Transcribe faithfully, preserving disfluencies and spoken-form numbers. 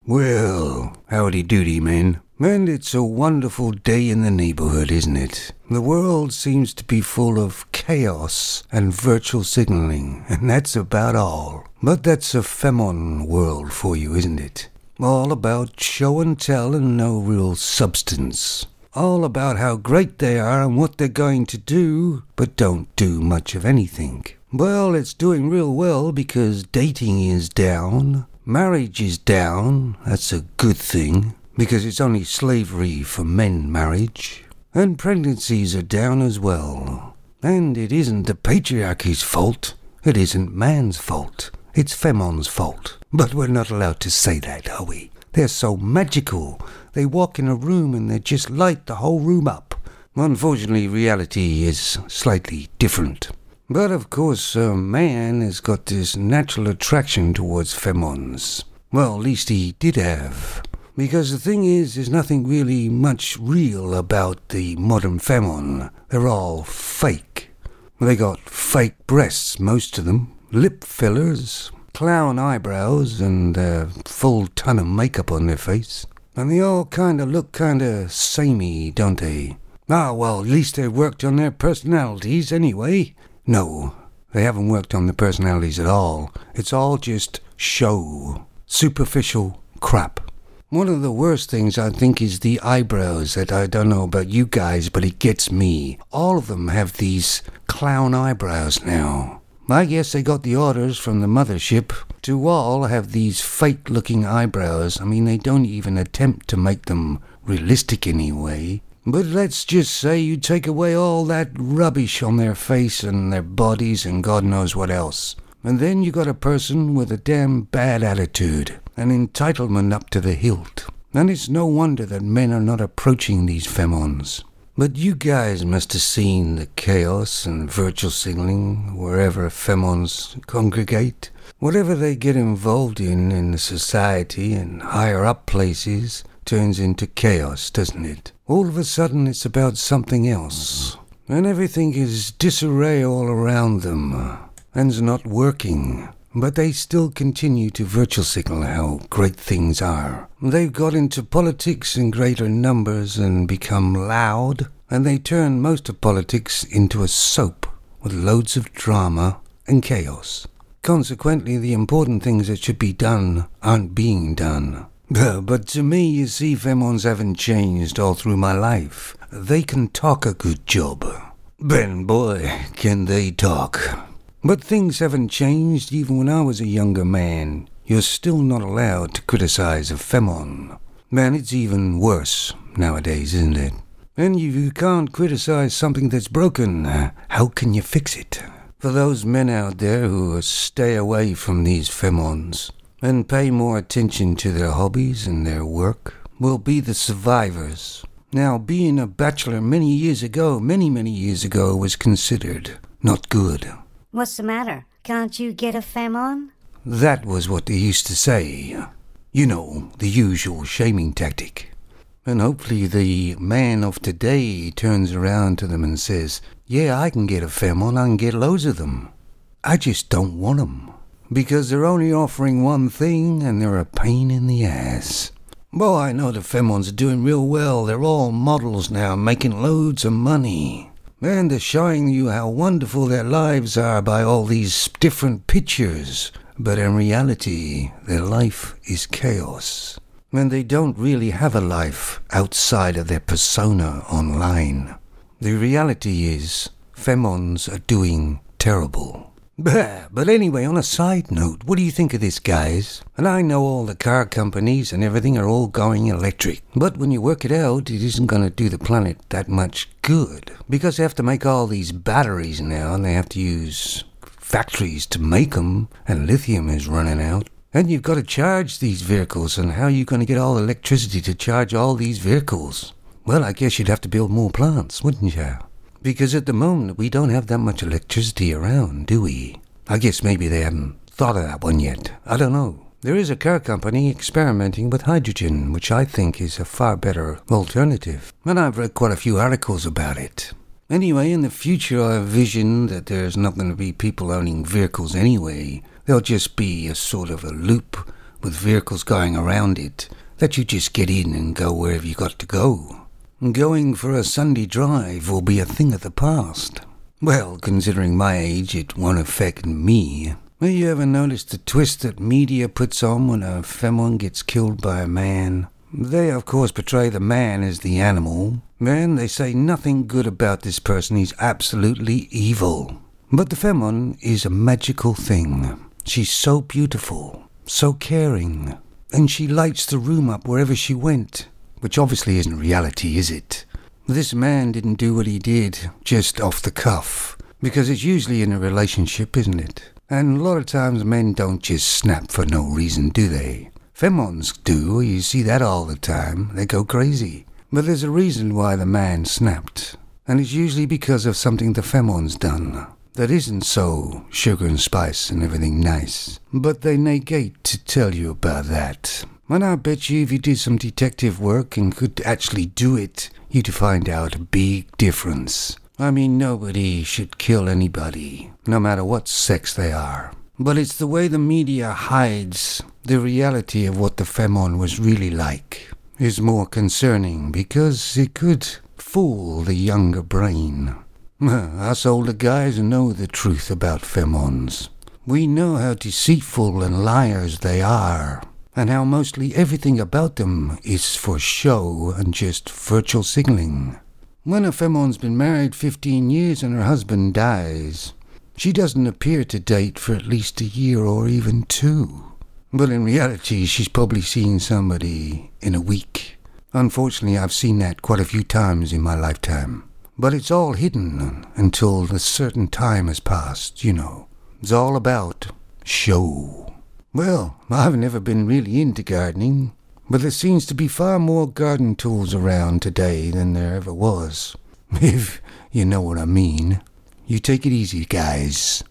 Well, howdy doody, man. And it's a wonderful day in the neighborhood, isn't it? The world seems to be full of chaos and virtual signaling, and that's about all. But that's a Femon world for you, isn't it? All about show and tell and no real substance. All about how great they are and what they're going to do, but don't do much of anything. Well, it's doing real well because dating is down. Marriage is down. That's a good thing, because it's only slavery for men marriage. And pregnancies are down as well. And it isn't the patriarchy's fault. It isn't man's fault. It's Femon's fault. But we're not allowed to say that, are we? They're so magical. They walk in a room and they just light the whole room up. Unfortunately, reality is slightly different. But of course, uh, man has got this natural attraction towards Femons. Well, at least he did have. Because the thing is, there's nothing really much real about the modern Femon. They're all fake. They got fake breasts, most of them, lip fillers, clown eyebrows, and a full ton of makeup on their face. And they all kind of look kind of samey, don't they? Ah, well, at least they worked on their personalities anyway. No, they haven't worked on the personalities at all. It's all just show. Superficial crap. One of the worst things I think is the eyebrows that I don't know about you guys, but it gets me. All of them have these clown eyebrows now. I guess they got the orders from the mothership to all have these fake-looking eyebrows. I mean, they don't even attempt to make them realistic anyway. But let's just say you take away all that rubbish on their face and their bodies and God knows what else. And then you got a person with a damn bad attitude, an entitlement up to the hilt. And it's no wonder that men are not approaching these Femons. But you guys must have seen the chaos and virtual signaling wherever Femons congregate. Whatever they get involved in in the society and higher up places turns into chaos, doesn't it? All of a sudden it's about something else. And everything is disarray all around them. And's not working. But they still continue to virtual signal how great things are. They've got into politics in greater numbers and become loud. And they turn most of politics into a soap with loads of drama and chaos. Consequently, the important things that should be done aren't being done. But to me, you see, Femons haven't changed all through my life. They can talk a good job. Ben, boy, can they talk. But things haven't changed even when I was a younger man. You're still not allowed to criticize a Femon. Man, it's even worse nowadays, isn't it? And if you can't criticize something that's broken, how can you fix it? For those men out there who stay away from these Femons and pay more attention to their hobbies and their work will be the survivors. Now, being a bachelor many years ago, many, many years ago, was considered not good. What's the matter? Can't you get a Femon? That was what they used to say. You know, the usual shaming tactic. And hopefully the man of today turns around to them and says, yeah, I can get a Femon, I can get loads of them. I just don't want them. Because they're only offering one thing and they're a pain in the ass. Well, I know the Femons are doing real well. They're all models now, making loads of money. And they're showing you how wonderful their lives are by all these different pictures. But in reality, their life is chaos. And they don't really have a life outside of their persona online. The reality is, Femons are doing terrible. But anyway, on a side note, what do you think of this, guys? And I know all the car companies and everything are all going electric. But when you work it out, it isn't going to do the planet that much good. Because they have to make all these batteries now, and they have to use factories to make them, and lithium is running out. And you've got to charge these vehicles, and how are you going to get all the electricity to charge all these vehicles? Well, I guess you'd have to build more plants, wouldn't you? Because at the moment, we don't have that much electricity around, do we? I guess maybe they haven't thought of that one yet. I don't know. There is a car company experimenting with hydrogen, which I think is a far better alternative. And I've read quite a few articles about it. Anyway, in the future, I envision that there's not going to be people owning vehicles anyway. There'll just be a sort of a loop with vehicles going around it, that you just get in and go wherever you got to go. Going for a Sunday drive will be a thing of the past. Well, considering my age, it won't affect me. Have you ever noticed the twist that media puts on when a femme gets killed by a man? They, of course, portray the man as the animal. Then they say nothing good about this person. He's absolutely evil. But the femme is a magical thing. She's so beautiful, so caring, and she lights the room up wherever she went, which obviously isn't reality, is it? This man didn't do what he did just off the cuff, because it's usually in a relationship, isn't it? And a lot of times men don't just snap for no reason, do they? Femmes do. You see that all the time. They go crazy. But there's a reason why the man snapped, and it's usually because of something the femme's done that isn't so sugar and spice and everything nice. But they negate to tell you about that. And I bet you if you did some detective work and could actually do it, you'd find out a big difference. I mean, nobody should kill anybody, no matter what sex they are. But it's the way the media hides the reality of what the femme was really like is more concerning, because it could fool the younger brain. Us older guys know the truth about femmes. We know how deceitful and liars they are, and how mostly everything about them is for show and just virtual signaling. When a femme's been married fifteen years and her husband dies, she doesn't appear to date for at least a year or even two. But in reality, she's probably seen somebody in a week. Unfortunately, I've seen that quite a few times in my lifetime. But it's all hidden until a certain time has passed, you know. It's all about show. Well, I've never been really into gardening, but there seems to be far more garden tools around today than there ever was. If you know what I mean. You take it easy, guys.